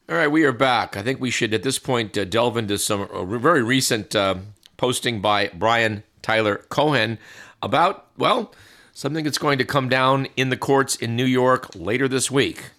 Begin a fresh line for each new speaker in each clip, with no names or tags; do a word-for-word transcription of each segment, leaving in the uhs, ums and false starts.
All right, we are back. I think we should, at this point, uh, delve into some uh, very recent uh, posting by Brian Tyler Cohen about, well, something that's going to come down in the courts in New York later this week.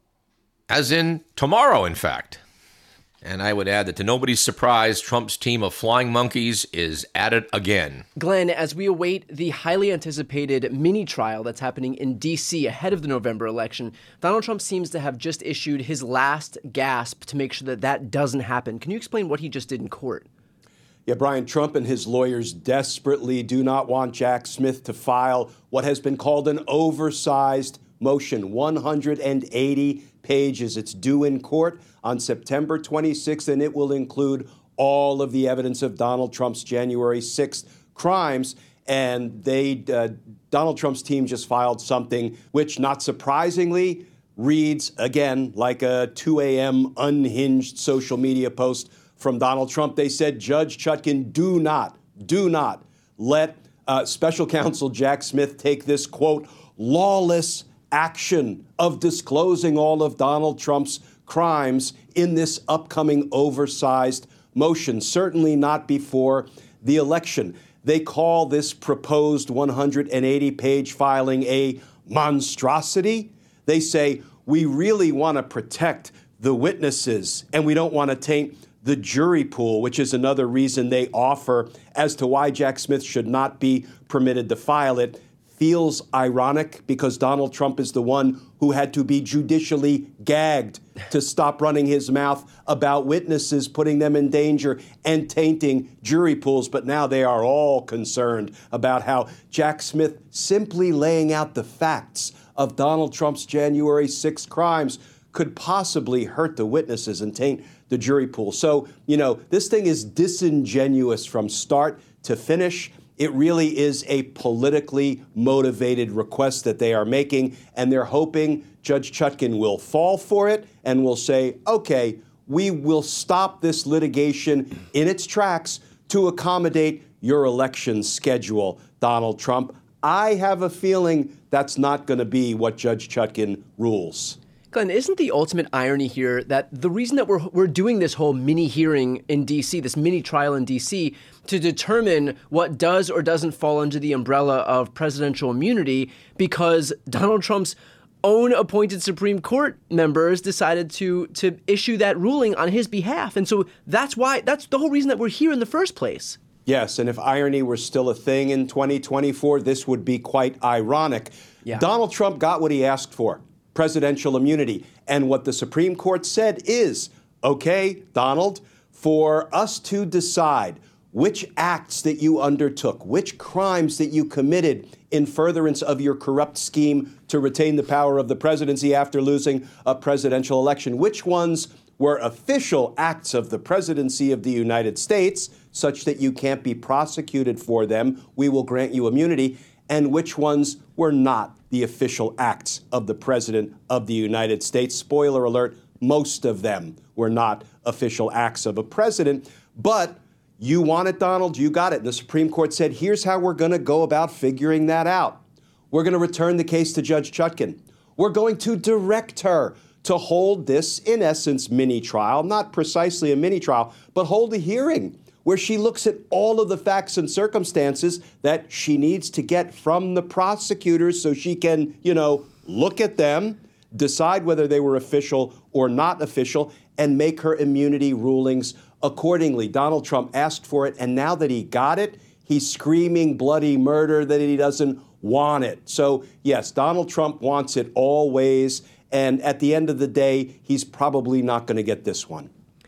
As in tomorrow, in fact. And I would add that to nobody's surprise, Trump's team of flying monkeys is at it again.
Glenn, as we await the highly anticipated mini trial that's happening in D C ahead of the November election, Donald Trump seems to have just issued his last gasp to make sure that that doesn't happen. Can you explain what he just did in court?
Yeah, Brian, Trump and his lawyers desperately do not want Jack Smith to file what has been called an oversized motion, one hundred eighty pages. It's due in court on September twenty-sixth, and it will include all of the evidence of Donald Trump's January sixth crimes. And they, uh, Donald Trump's team just filed something which, not surprisingly, reads, again, like a two a.m. unhinged social media post from Donald Trump. They said, Judge Chutkan, do not, do not let uh, special counsel Jack Smith take this, quote, lawless action of disclosing all of Donald Trump's crimes in this upcoming oversized motion, certainly not before the election. They call this proposed one hundred eighty page filing a monstrosity. They say, we really want to protect the witnesses and we don't want to taint the jury pool, which is another reason they offer as to why Jack Smith should not be permitted to file it. Feels ironic because Donald Trump is the one who had to be judicially gagged to stop running his mouth about witnesses, putting them in danger and tainting jury pools. But now they are all concerned about how Jack Smith simply laying out the facts of Donald Trump's January sixth crimes could possibly hurt the witnesses and taint the jury pool. So, you know, this thing is disingenuous from start to finish. It really is a politically motivated request that they are making, and they're hoping Judge Chutkan will fall for it and will say, okay, we will stop this litigation in its tracks to accommodate your election schedule, Donald Trump. I have a feeling that's not going to be what Judge Chutkan rules.
Glenn, isn't the ultimate irony here that the reason that we're we're doing this whole mini hearing in D C, this mini trial in D C, to determine what does or doesn't fall under the umbrella of presidential immunity, because Donald Trump's own appointed Supreme Court members decided to to issue that ruling on his behalf. And so that's why that's the whole reason that we're here in the first place.
Yes, and if irony were still a thing in twenty twenty-four, this would be quite ironic. Yeah. Donald Trump got what he asked for. Presidential immunity. And what the Supreme Court said is, okay, Donald, for us to decide which acts that you undertook, which crimes that you committed in furtherance of your corrupt scheme to retain the power of the presidency after losing a presidential election, which ones were official acts of the presidency of the United States, such that you can't be prosecuted for them, we will grant you immunity, and which ones were not the official acts of the President of the United States. Spoiler alert, most of them were not official acts of a president. But you want it, Donald, you got it. And the Supreme Court said, here's how we're going to go about figuring that out. We're going to return the case to Judge Chutkan. We're going to direct her to hold this, in essence, mini trial, not precisely a mini trial, but hold a hearing where she looks at all of the facts and circumstances that she needs to get from the prosecutors so she can, you know, look at them, decide whether they were official or not official, and make her immunity rulings accordingly. Donald Trump asked for it, and now that he got it, he's screaming bloody murder that he doesn't want it. So, yes, Donald Trump wants it always, and at the end of the day, he's probably not going to get this one.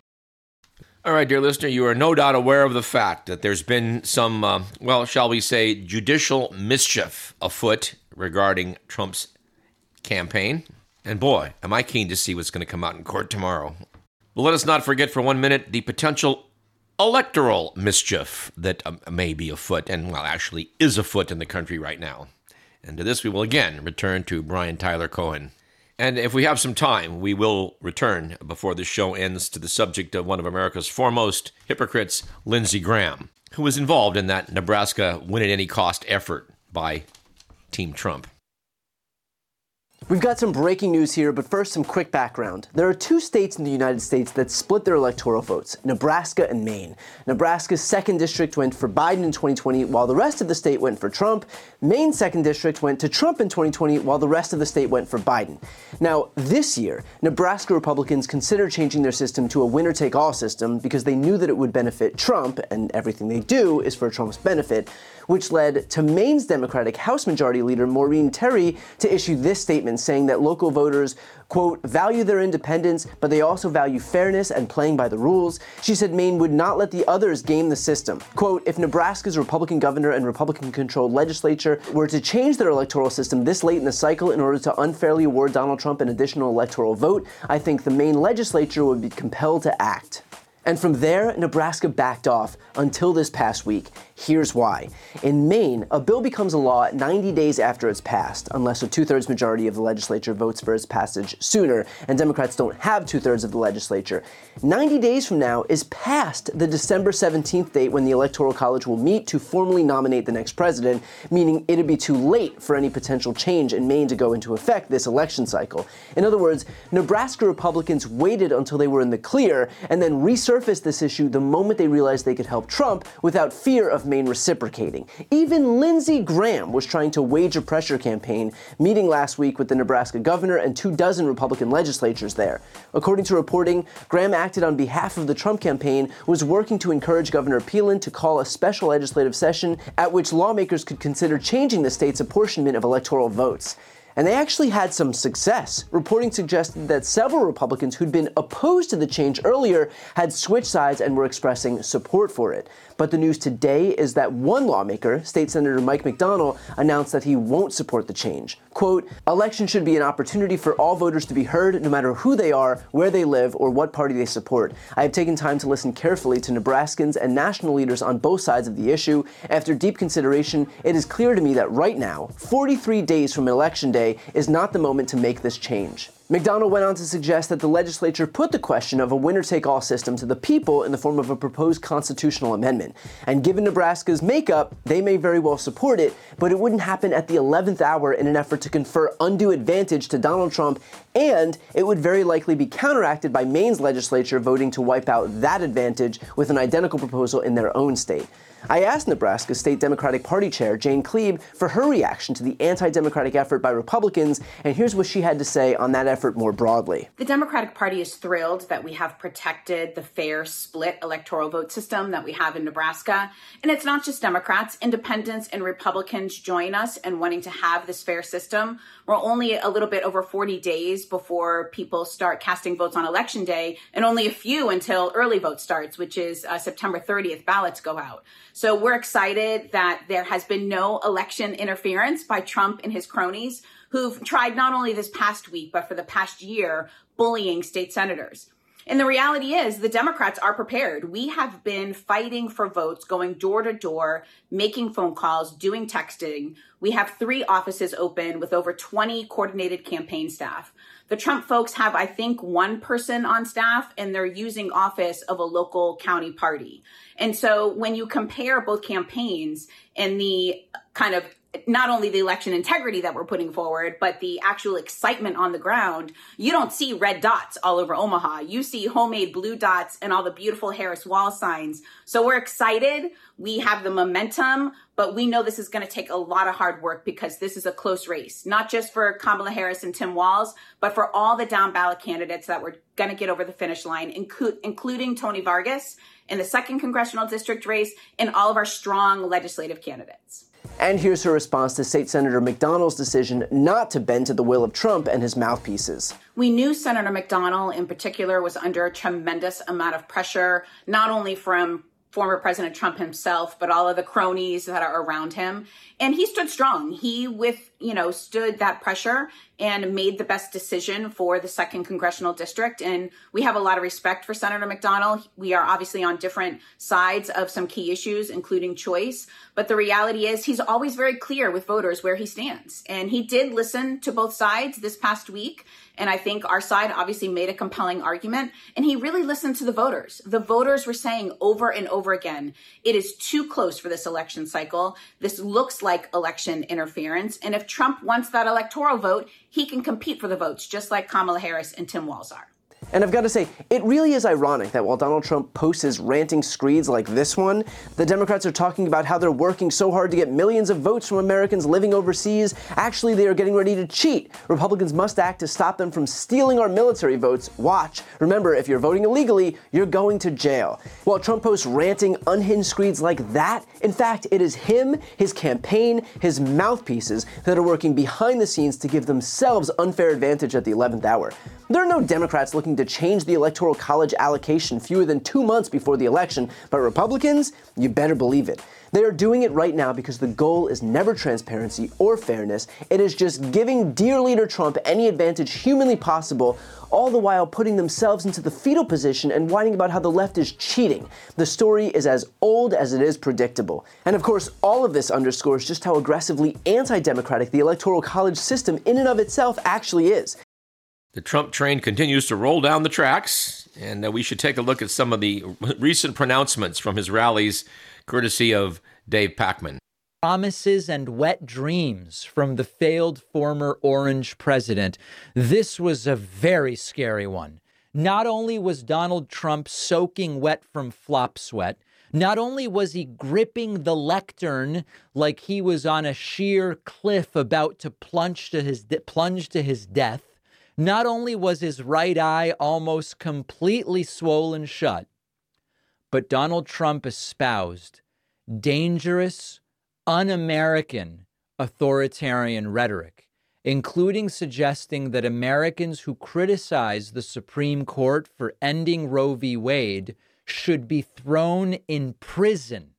All right, dear listener, you are no doubt aware of the fact that there's been some, uh, well, shall we say, judicial mischief afoot regarding Trump's campaign. And boy, am I keen to see what's going to come out in court tomorrow. But let us not forget for one minute the potential electoral mischief that um, may be afoot, and, well, actually is afoot in the country right now. And to this we will again return to Brian Tyler Cohen. And if we have some time, we will return before the show ends to the subject of one of America's foremost hypocrites, Lindsey Graham, who was involved in that Nebraska win-at-any-cost effort by Team Trump.
We've got some breaking news here, but first some quick background. There are two states in the United States that split their electoral votes, Nebraska and Maine. Nebraska's second district went for Biden in twenty twenty, while the rest of the state went for Trump. Maine's second district went to Trump in twenty twenty, while the rest of the state went for Biden. Now, this year, Nebraska Republicans considered changing their system to a winner-take-all system because they knew that it would benefit Trump, and everything they do is for Trump's benefit, which led to Maine's Democratic House Majority Leader Maureen Terry to issue this statement saying that local voters, quote, value their independence, but they also value fairness and playing by the rules. She said Maine would not let the others game the system. Quote, if Nebraska's Republican governor and Republican-controlled legislature were to change their electoral system this late in the cycle in order to unfairly award Donald Trump an additional electoral vote, I think the Maine legislature would be compelled to act. And from there, Nebraska backed off until this past week. Here's why. In Maine, a bill becomes a law ninety days after it's passed, unless a two-thirds majority of the legislature votes for its passage sooner, and Democrats don't have two-thirds of the legislature. ninety days from now is past the December seventeenth date when the Electoral College will meet to formally nominate the next president, meaning it'd be too late for any potential change in Maine to go into effect this election cycle. In other words, Nebraska Republicans waited until they were in the clear and then resurfaced this issue the moment they realized they could help Trump without fear of Maine reciprocating. Even Lindsey Graham was trying to wage a pressure campaign, meeting last week with the Nebraska governor and two dozen Republican legislatures there. According to reporting, Graham acted on behalf of the Trump campaign, was working to encourage Governor Palin to call a special legislative session at which lawmakers could consider changing the state's apportionment of electoral votes. And they actually had some success. Reporting suggested that several Republicans who'd been opposed to the change earlier had switched sides and were expressing support for it. But the news today is that one lawmaker, State Senator Mike McDonnell, announced that he won't support the change. Quote, elections should be an opportunity for all voters to be heard, no matter who they are, where they live, or what party they support. I have taken time to listen carefully to Nebraskans and national leaders on both sides of the issue. After deep consideration, it is clear to me that right now, forty-three days from Election Day, is not the moment to make this change. McDonnell went on to suggest that the legislature put the question of a winner-take-all system to the people in the form of a proposed constitutional amendment. And given Nebraska's makeup, they may very well support it, but it wouldn't happen at the eleventh hour in an effort to confer undue advantage to Donald Trump, and it would very likely be counteracted by Maine's legislature voting to wipe out that advantage with an identical proposal in their own state. I asked Nebraska State Democratic Party Chair Jane Kleeb for her reaction to the anti-democratic effort by Republicans, and here's what she had to say on that effort more broadly.
The Democratic Party is thrilled that we have protected the fair split electoral vote system that we have in Nebraska. And it's not just Democrats. Independents and Republicans join us in wanting to have this fair system. We're only a little bit over forty days before people start casting votes on Election Day, and only a few until early vote starts, which is uh, September thirtieth, ballots go out. So we're excited that there has been no election interference by Trump and his cronies who've tried not only this past week, but for the past year, bullying state senators. And the reality is the Democrats are prepared. We have been fighting for votes, going door to door, making phone calls, doing texting. We have three offices open with over twenty coordinated campaign staff. The Trump folks have, I think, one person on staff, and they're using office of a local county party. And so when you compare both campaigns and the kind of not only the election integrity that we're putting forward, but the actual excitement on the ground, you don't see red dots all over Omaha. You see homemade blue dots and all the beautiful Harris wall signs. So we're excited. We have the momentum, but we know this is going to take a lot of hard work because this is a close race, not just for Kamala Harris and Tim Walz, but for all the down ballot candidates that we're going to get over the finish line, inclu- including Tony Vargas in the second congressional district race and all of our strong legislative candidates.
And here's her response to State Senator McDonnell's decision not to bend to the will of Trump and his mouthpieces.
We knew Senator McDonnell in particular was under a tremendous amount of pressure, not only from former President Trump himself, but all of the cronies that are around him. And he stood strong. He with, you know, stood that pressure and made the best decision for the second congressional district. And we have a lot of respect for Senator McDonnell. We are obviously on different sides of some key issues, including choice. But the reality is he's always very clear with voters where he stands. And he did listen to both sides this past week. And I think our side obviously made a compelling argument. And he really listened to the voters. The voters were saying over and over again, it is too close for this election cycle. This looks like election interference. And if Trump wants that electoral vote, he can compete for the votes, just like Kamala Harris and Tim Walz are.
And I've got to say, it really is ironic that while Donald Trump posts his ranting screeds like this one, the Democrats are talking about how they're working so hard to get millions of votes from Americans living overseas. Actually, they are getting ready to cheat. Republicans must act to stop them from stealing our military votes. Watch. Remember, if you're voting illegally, you're going to jail. While Trump posts ranting, unhinged screeds like that, in fact, it is him, his campaign, his mouthpieces that are working behind the scenes to give themselves unfair advantage at the eleventh hour. There are no Democrats looking to change the Electoral College allocation fewer than two months before the election, but Republicans, you better believe it. They are doing it right now because the goal is never transparency or fairness. It is just giving dear leader Trump any advantage humanly possible, all the while putting themselves into the fetal position and whining about how the left is cheating. The story is as old as it is predictable. And of course, all of this underscores just how aggressively anti-democratic the Electoral College system in and of itself actually is.
The Trump train continues to roll down the tracks, and uh, we should take a look at some of the recent pronouncements from his rallies, courtesy of Dave Pakman.
Promises and wet dreams from the failed former Orange president. This was a very scary one. Not only was Donald Trump soaking wet from flop sweat, not only was he gripping the lectern like he was on a sheer cliff about to plunge to his de- plunge to his death, not only was his right eye almost completely swollen shut, but Donald Trump espoused dangerous, un-American authoritarian rhetoric, including suggesting that Americans who criticize the Supreme Court for ending Roe v. Wade should be thrown in prison.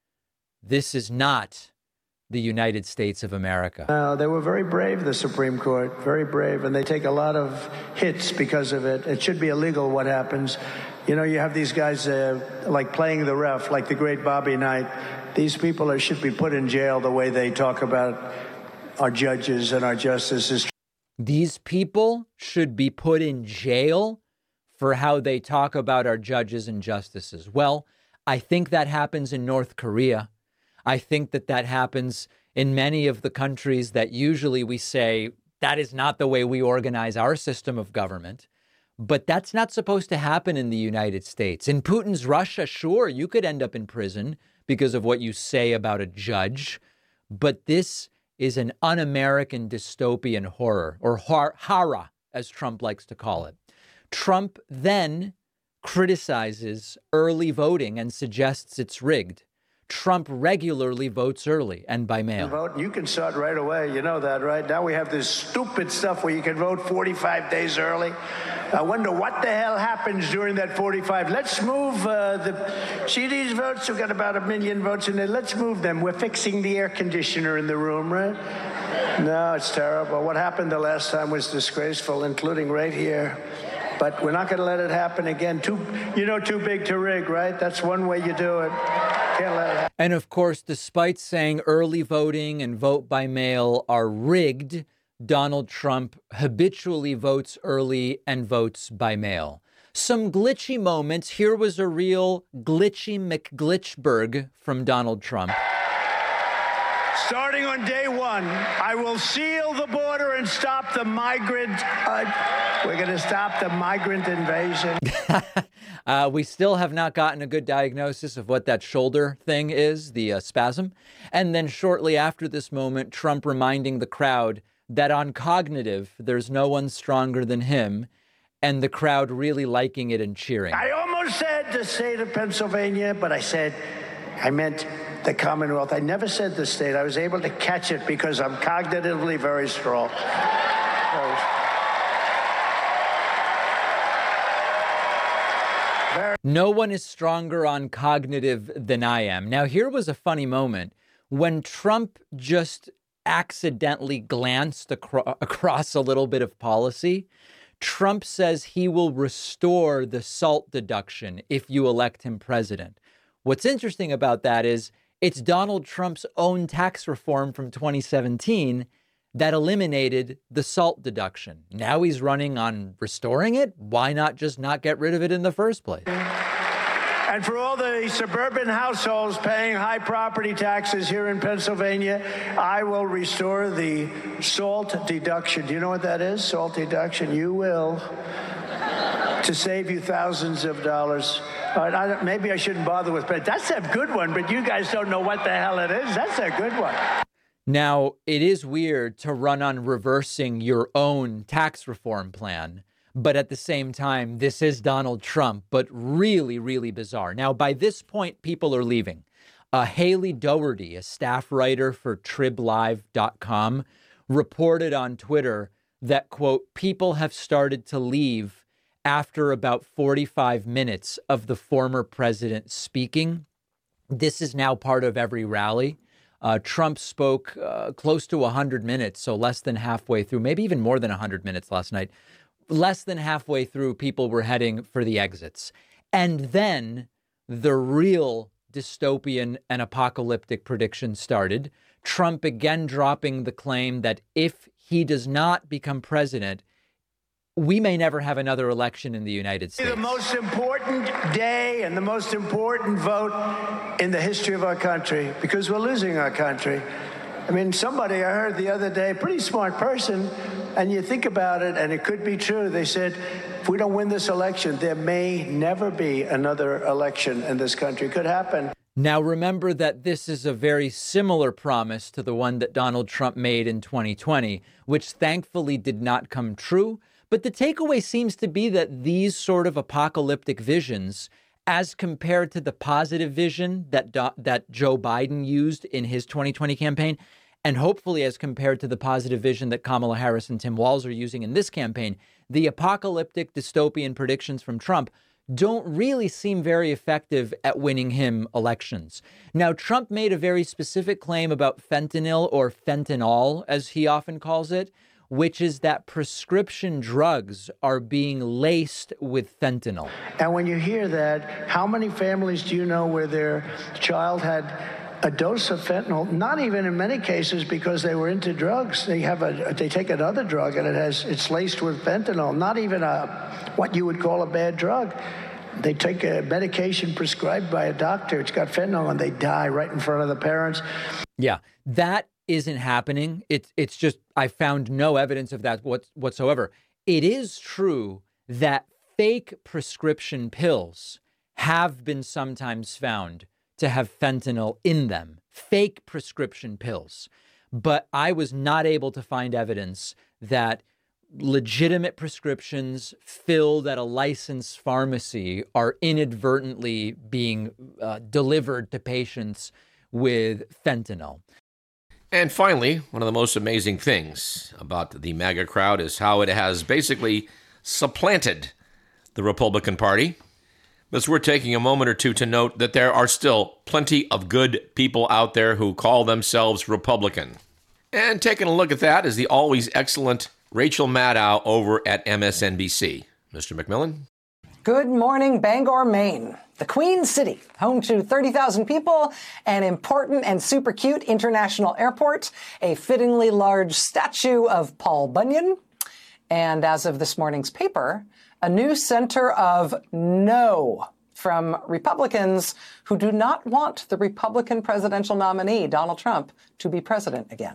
This is not the United States of America.
Uh, they were very brave, the Supreme Court, very brave, and they take a lot of hits because of it. It should be illegal what happens. You know, you have these guys uh, like playing the ref, like the great Bobby Knight. These people are, should be put in jail the way they talk about our judges and our justices.
These people should be put in jail for how they talk about our judges and justices. Well, I think that happens in North Korea. I think that that happens in many of the countries that usually we say that is not the way we organize our system of government. But that's not supposed to happen in the United States. In Putin's Russia, sure, you could end up in prison because of what you say about a judge. But this is an un-American dystopian horror, or har- hara, as Trump likes to call it. Trump then criticizes early voting and suggests it's rigged. Trump regularly votes early and by mail.
Vote, you can start right away. You know that, right? Now we have this stupid stuff where you can vote forty-five days early. I wonder what the hell happens during that forty-five. Let's move uh, the see these votes. We've got about a million votes in there. Let's move them. We're fixing the air conditioner in the room, right? No, it's terrible. What happened the last time was disgraceful, including right here. But we're not going to let it happen again. Too, you know, too big to rig, right? That's one way you do it. Can't let it happen.
And of course, despite saying early voting and vote by mail are rigged, Donald Trump habitually votes early and votes by mail. Some glitchy moments. Here was a real glitchy McGlitchberg from Donald Trump.
Starting on day one, I will seal the border and stop the migrant. Uh, we're going to stop the migrant invasion.
uh, we still have not gotten a good diagnosis of what that shoulder thing is, the uh, spasm. And then shortly after this moment, Trump reminding the crowd that on cognitive, there's no one stronger than him, and the crowd really liking it and cheering.
I almost said the state of Pennsylvania, but I said, I meant the Commonwealth. I never said the state. I was able to catch it because I'm cognitively very strong. Very
Very no one is stronger on cognitive than I am. Now, here was a funny moment when Trump just accidentally glanced acro- across a little bit of policy. Trump says he will restore the SALT deduction if you elect him president. What's interesting about that is it's Donald Trump's own tax reform from twenty seventeen that eliminated the SALT deduction. Now he's running on restoring it. Why not just not get rid of it in the first place?
And for all the suburban households paying high property taxes here in Pennsylvania, I will restore the SALT deduction. Do you know what that is, SALT deduction? You will. To save you thousands of dollars. Uh, I, maybe I shouldn't bother with, but that's a good one, but you guys don't know what the hell it is. That's a good one.
Now, it is weird to run on reversing your own tax reform plan, but at the same time, this is Donald Trump, but really, really bizarre. Now, by this point, people are leaving. Uh, Haley Doherty, a staff writer for trib live dot com, reported on Twitter that, quote, people have started to leave after about forty-five minutes of the former president speaking. This is now part of every rally. Uh, Trump spoke uh, close to one hundred minutes, so less than halfway through, maybe even more than one hundred minutes last night. Less than halfway through, people were heading for the exits. And then the real dystopian and apocalyptic prediction started. Trump again dropping the claim that if he does not become president, we may never have another election in the United States.
The most important day and the most important vote in the history of our country, because we're losing our country. I mean, somebody I heard the other day, pretty smart person, and you think about it, and it could be true. They said, if we don't win this election, there may never be another election in this country. It could happen.
Now, remember that this is a very similar promise to the one that Donald Trump made in twenty twenty, which thankfully did not come true. But the takeaway seems to be that these sort of apocalyptic visions, as compared to the positive vision that Do- that Joe Biden used in his twenty twenty campaign, and hopefully as compared to the positive vision that Kamala Harris and Tim Walz are using in this campaign, the apocalyptic dystopian predictions from Trump don't really seem very effective at winning him elections. Now, Trump made a very specific claim about fentanyl, or fentanyl, as he often calls it, which is that prescription drugs are being laced with fentanyl.
And when you hear that, how many families do you know where their child had a dose of fentanyl, not even in many cases because they were into drugs. They have a, they take another drug and it has, it's laced with fentanyl, not even a, what you would call a bad drug. They take a medication prescribed by a doctor. It's got fentanyl and they die right in front of the parents.
Yeah, that isn't happening. It's it's just, I found no evidence of that what, whatsoever. It is true that fake prescription pills have been sometimes found to have fentanyl in them, fake prescription pills. But I was not able to find evidence that legitimate prescriptions filled at a licensed pharmacy are inadvertently being uh, delivered to patients with fentanyl.
And finally, one of the most amazing things about the MAGA crowd is how it has basically supplanted the Republican Party. But we're taking a moment or two to note that there are still plenty of good people out there who call themselves Republican. And taking a look at that is the always excellent Rachel Maddow over at M S N B C. Mister McMillan?
Good morning, Bangor, Maine. The Queen City, home to thirty thousand people, an important and super cute international airport, a fittingly large statue of Paul Bunyan, and as of this morning's paper, a new center of no from Republicans who do not want the Republican presidential nominee, Donald Trump, to be president again.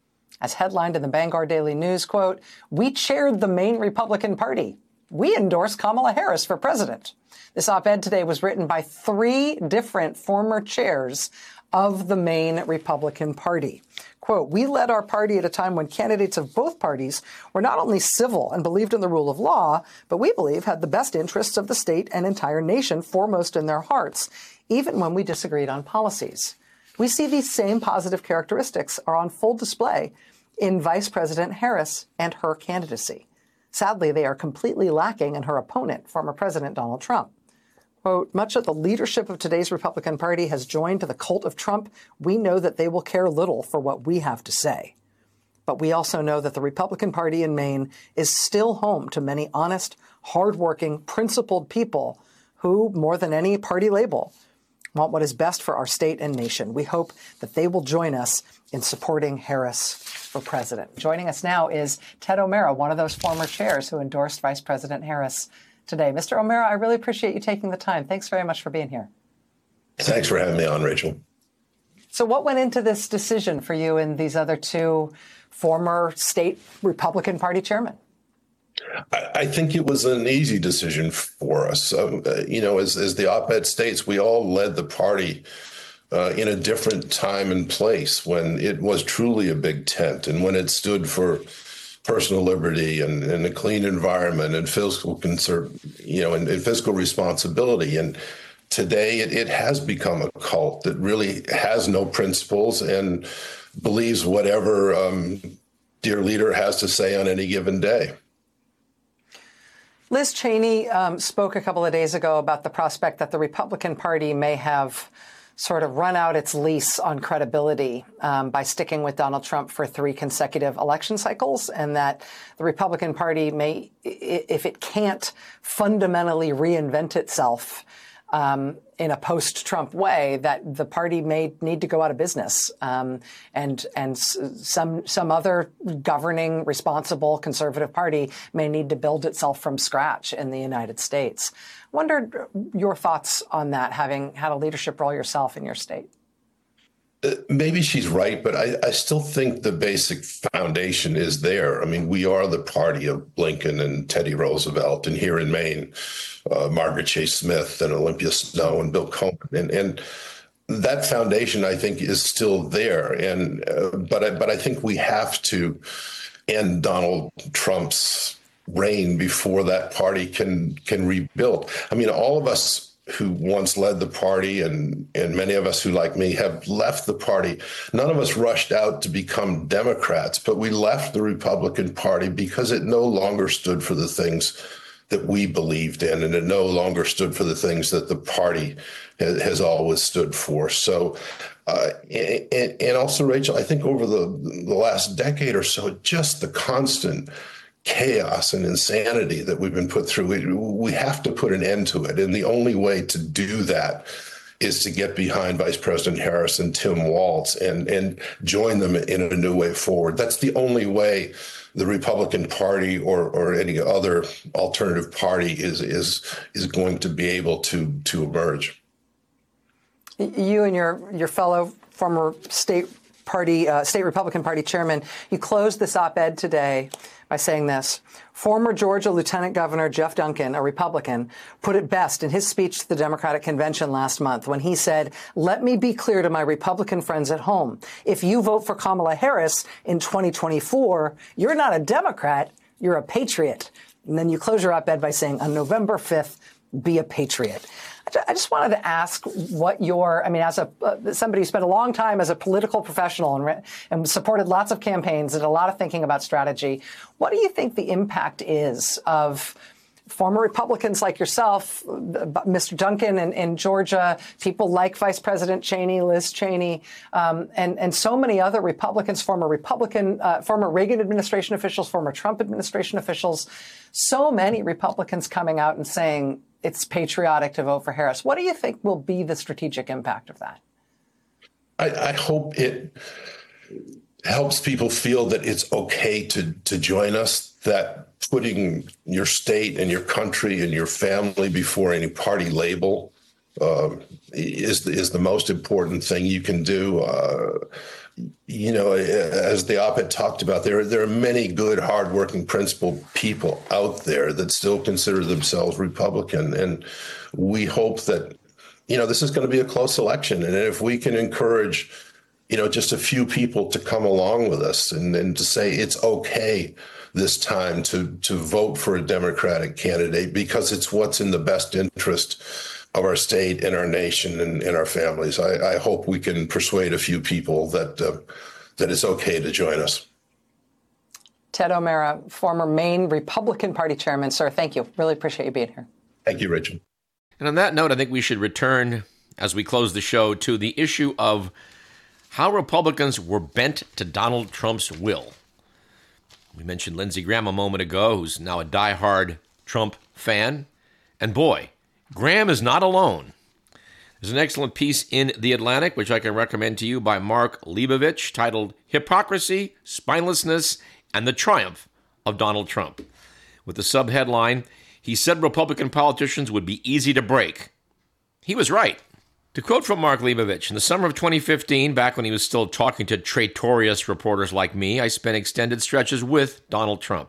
As headlined in the Bangor Daily News, quote, "We chaired the Maine Republican Party. We endorse Kamala Harris for president." This op-ed today was written by three different former chairs of the Maine Republican Party. Quote, "We led our party at a time when candidates of both parties were not only civil and believed in the rule of law, but we believe had the best interests of the state and entire nation foremost in their hearts, even when we disagreed on policies. We see these same positive characteristics are on full display in Vice President Harris and her candidacy. Sadly, they are completely lacking in her opponent, former President Donald Trump. Quote, much of the leadership of today's Republican Party has joined to the cult of Trump. We know that they will care little for what we have to say. But we also know that the Republican Party in Maine is still home to many honest, hardworking, principled people who, more than any party label, want what is best for our state and nation. We hope that they will join us in supporting Harris for president." Joining us now is Ted O'Mara, one of those former chairs who endorsed Vice President Harris. today. Mister O'Mara, I really appreciate you taking the time. Thanks very much for being here.
Thanks for having me on, Rachel.
So what went into this decision for you and these other two former state Republican Party chairmen?
I, I think it was an easy decision for us. Um, uh, you know, as, as the op-ed states, we all led the party uh, in a different time and place when it was truly a big tent and when it stood for personal liberty and, and a clean environment and fiscal concern, you know, and, and fiscal responsibility. And today it, it has become a cult that really has no principles and believes whatever um, dear leader has to say on any given day.
Liz Cheney um, spoke a couple of days ago about the prospect that the Republican Party may have sort of run out its lease on credibility um, by sticking with Donald Trump for three consecutive election cycles, and that the Republican Party may, if it can't fundamentally reinvent itself um, in a post-Trump way, that the party may need to go out of business, um, and and some some other governing, responsible conservative party may need to build itself from scratch in the United States. Wondered your thoughts on that, having had a leadership role yourself in your state.
Uh, maybe she's right, but I, I still think the basic foundation is there. I mean, we are the party of Lincoln and Teddy Roosevelt, and here in Maine, uh, Margaret Chase Smith and Olympia Snowe and Bill Coleman. And, and that foundation, I think, is still there. And uh, but I, but I think we have to end Donald Trump's reign before that party can can rebuild. I mean, all of us who once led the party and and many of us who, like me, have left the party, none of us rushed out to become Democrats, but we left the Republican Party because it no longer stood for the things that we believed in, and it no longer stood for the things that the party has, has always stood for. So, uh, and, and also, Rachel, I think over the, the last decade or so, just the constant chaos and insanity that we've been put through, we, we have to put an end to it. And the only way to do that is to get behind Vice President Harris and Tim Walz and, and join them in a new way forward. That's the only way the Republican Party or, or any other alternative party is is is going to be able to to emerge.
You and your your fellow former state party, uh, state Republican Party chairman, you closed this op-ed today by saying this. Former Georgia Lieutenant Governor Jeff Duncan, a Republican, put it best in his speech to the Democratic Convention last month when he said, "Let me be clear to my Republican friends at home. If you vote for Kamala Harris in twenty twenty-four, you're not a Democrat, you're a patriot." And then you close your op-ed by saying, on November fifth, be a patriot. I just wanted to ask what your, I mean, as a uh, somebody who spent a long time as a political professional and, re- and supported lots of campaigns and a lot of thinking about strategy, what do you think the impact is of former Republicans like yourself, Mister Duncan in, in Georgia, people like Vice President Cheney, Liz Cheney, um, and, and so many other Republicans, former Republican, uh, former Reagan administration officials, former Trump administration officials, so many Republicans coming out and saying it's patriotic to vote for Harris. What do you think will be the strategic impact of that?
I, I hope it helps people feel that it's okay to to join us, that putting your state and your country and your family before any party label um, is, is the most important thing you can do. Uh, you know, as the op-ed talked about, there, there are many good, hardworking, principled people out there that still consider themselves Republican. And we hope that, you know, this is going to be a close election. And if we can encourage, you know, just a few people to come along with us and, and to say it's okay this time to, to vote for a Democratic candidate because it's what's in the best interest of our state and our nation and, and our families. I, I hope we can persuade a few people that uh, that it's okay to join us.
Ted O'Mara, former Maine Republican Party chairman. Sir, thank you. Really appreciate you being here.
Thank you, Rachel.
And on that note, I think we should return, as we close the show, to the issue of how Republicans were bent to Donald Trump's will. We mentioned Lindsey Graham a moment ago, who's now a diehard Trump fan. And boy, Graham is not alone. There's an excellent piece in The Atlantic, which I can recommend to you, by Mark Leibovich, titled Hypocrisy, Spinelessness, and the Triumph of Donald Trump, with the subheadline, He said Republican politicians would be easy to break. He was right. To quote from Mark Leibovich, in the summer of twenty fifteen, back when he was still talking to traitorous reporters like me, I spent extended stretches with Donald Trump.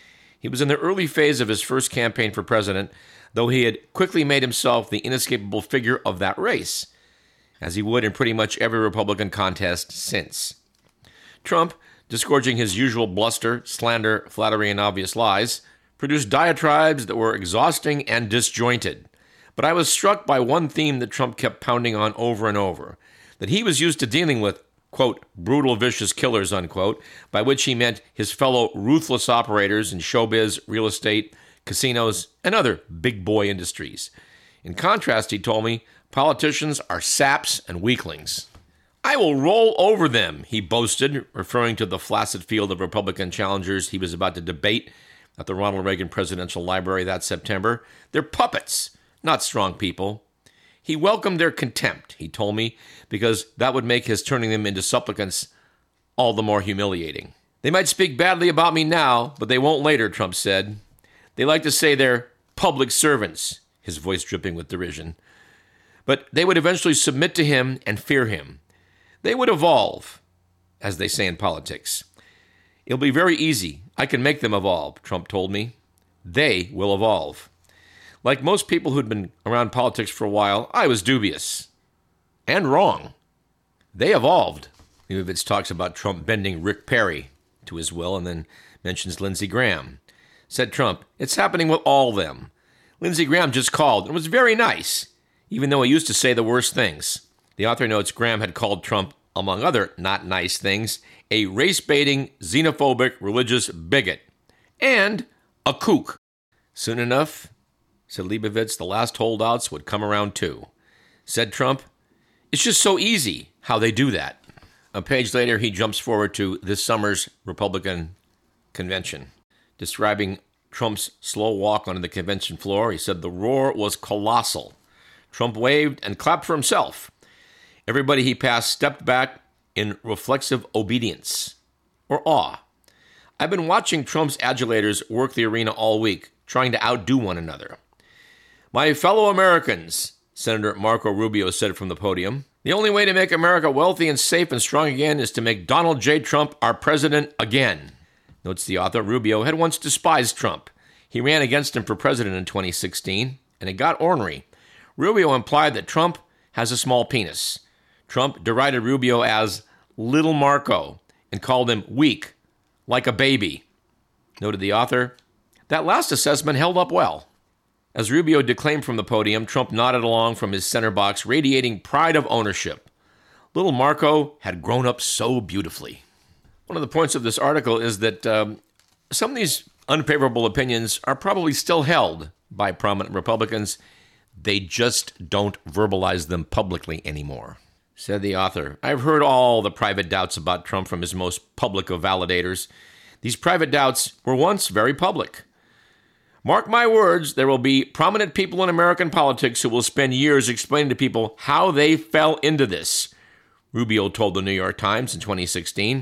He was in the early phase of his first campaign for president, though he had quickly made himself the inescapable figure of that race, as he would in pretty much every Republican contest since. Trump, disgorging his usual bluster, slander, flattery, and obvious lies, produced diatribes that were exhausting and disjointed. But I was struck by one theme that Trump kept pounding on over and over, that he was used to dealing with, quote, brutal, vicious killers, unquote, by which he meant his fellow ruthless operators in showbiz, real estate, casinos, and other big boy industries. In contrast, he told me, politicians are saps and weaklings. I will roll over them, he boasted, referring to the flaccid field of Republican challengers he was about to debate at the Ronald Reagan Presidential Library that September. They're puppets, not strong people. He welcomed their contempt, he told me, because that would make his turning them into supplicants all the more humiliating. They might speak badly about me now, but they won't later, Trump said. They like to say they're public servants, his voice dripping with derision. But they would eventually submit to him and fear him. They would evolve, as they say in politics. It'll be very easy. I can make them evolve, Trump told me. They will evolve. Like most people who'd been around politics for a while, I was dubious. And wrong. They evolved. Leibovich talks about Trump bending Rick Perry to his will and then mentions Lindsey Graham. Said Trump, it's happening with all of them. Lindsey Graham just called and was very nice, even though he used to say the worst things. The author notes Graham had called Trump, among other not nice things, a race-baiting, xenophobic, religious bigot, and a kook. Soon enough, said Leibovich, the last holdouts would come around too. Said Trump, it's just so easy how they do that. A page later, he jumps forward to this summer's Republican convention. Describing Trump's slow walk onto the convention floor, he said the roar was colossal. Trump waved and clapped for himself. Everybody he passed stepped back in reflexive obedience or awe. I've been watching Trump's adulators work the arena all week, trying to outdo one another. My fellow Americans, Senator Marco Rubio said from the podium, the only way to make America wealthy and safe and strong again is to make Donald J. Trump our president again. Notes the author, Rubio had once despised Trump. He ran against him for president in twenty sixteen, and it got ornery. Rubio implied that Trump has a small penis. Trump derided Rubio as Little Marco and called him weak, like a baby. Noted the author, that last assessment held up well. As Rubio declaimed from the podium, Trump nodded along from his center box, radiating pride of ownership. Little Marco had grown up so beautifully. One of the points of this article is that um, some of these unfavorable opinions are probably still held by prominent Republicans. They just don't verbalize them publicly anymore. Said the author, I've heard all the private doubts about Trump from his most public of validators. These private doubts were once very public. Mark my words, there will be prominent people in American politics who will spend years explaining to people how they fell into this, Rubio told the New York Times in twenty sixteen,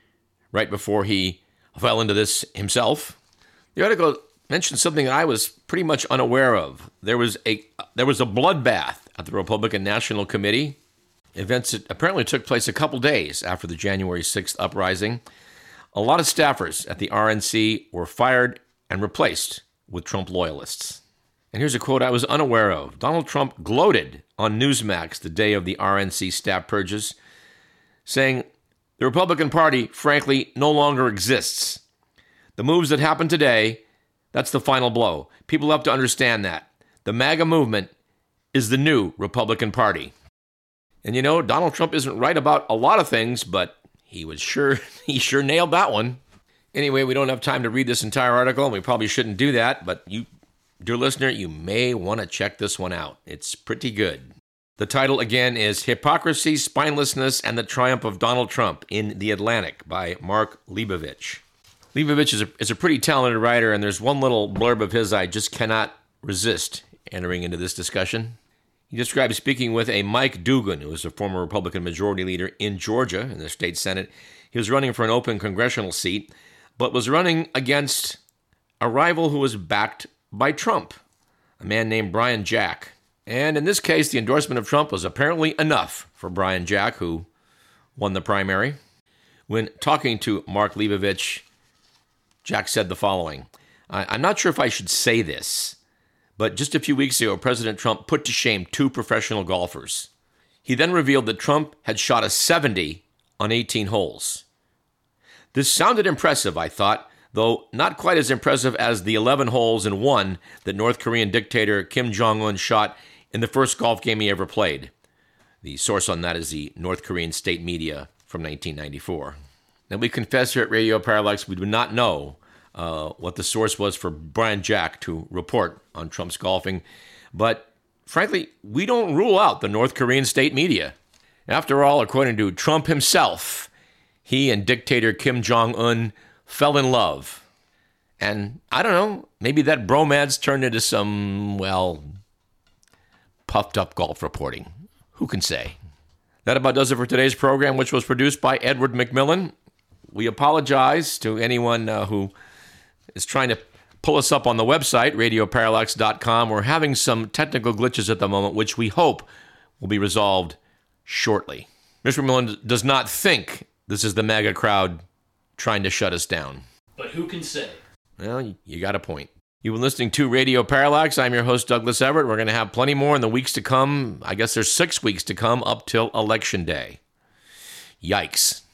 right before he fell into this himself. The article mentioned something that I was pretty much unaware of. There was a there was a bloodbath at the Republican National Committee. Events that apparently took place a couple days after the January sixth uprising. A lot of staffers at the R N C were fired and replaced with Trump loyalists. And here's a quote I was unaware of. Donald Trump gloated on Newsmax the day of the R N C staff purges, saying, the Republican Party, frankly, no longer exists. The moves that happened today, that's the final blow. People have to understand that. The MAGA movement is the new Republican Party. And you know, Donald Trump isn't right about a lot of things, but he was sure, he sure nailed that one. Anyway, we don't have time to read this entire article, and we probably shouldn't do that, but you, dear listener, you may want to check this one out. It's pretty good. The title, again, is Hypocrisy, Spinelessness, and the Triumph of Donald Trump in The Atlantic by Mark Leibovich. Leibovich is a, is a pretty talented writer, and there's one little blurb of his I just cannot resist entering into this discussion. He describes speaking with a Mike Dugan, who is a former Republican majority leader in Georgia in the state Senate. He was running for an open congressional seat, but was running against a rival who was backed by Trump, a man named Brian Jack. And in this case, the endorsement of Trump was apparently enough for Brian Jack, who won the primary. When talking to Mark Leibovich, Jack said the following: I'm not sure if I should say this, but just a few weeks ago, President Trump put to shame two professional golfers. He then revealed that Trump had shot a seventy on eighteen holes. This sounded impressive, I thought, though not quite as impressive as the eleven holes in one that North Korean dictator Kim Jong-un shot in the first golf game he ever played. The source on that is the North Korean state media from nineteen ninety-four. Now, we confess here at Radio Parallax, we do not know uh, what the source was for Brian Jack to report on Trump's golfing, but frankly, we don't rule out the North Korean state media. After all, according to Trump himself, he and dictator Kim Jong-un fell in love. And I don't know, maybe that bromance turned into some, well, puffed up golf reporting. Who can say? That about does it for today's program, which was produced by Edward McMillan. We apologize to anyone uh, who is trying to pull us up on the website, radio parallax dot com. We're having some technical glitches at the moment, which we hope will be resolved shortly. Mister McMillan does not think this is the MAGA crowd trying to shut us down.
But who can say?
Well, you got a point. You've been listening to Radio Parallax. I'm your host, Douglas Everett. We're going to have plenty more in the weeks to come. I guess there's six weeks to come up till Election Day. Yikes.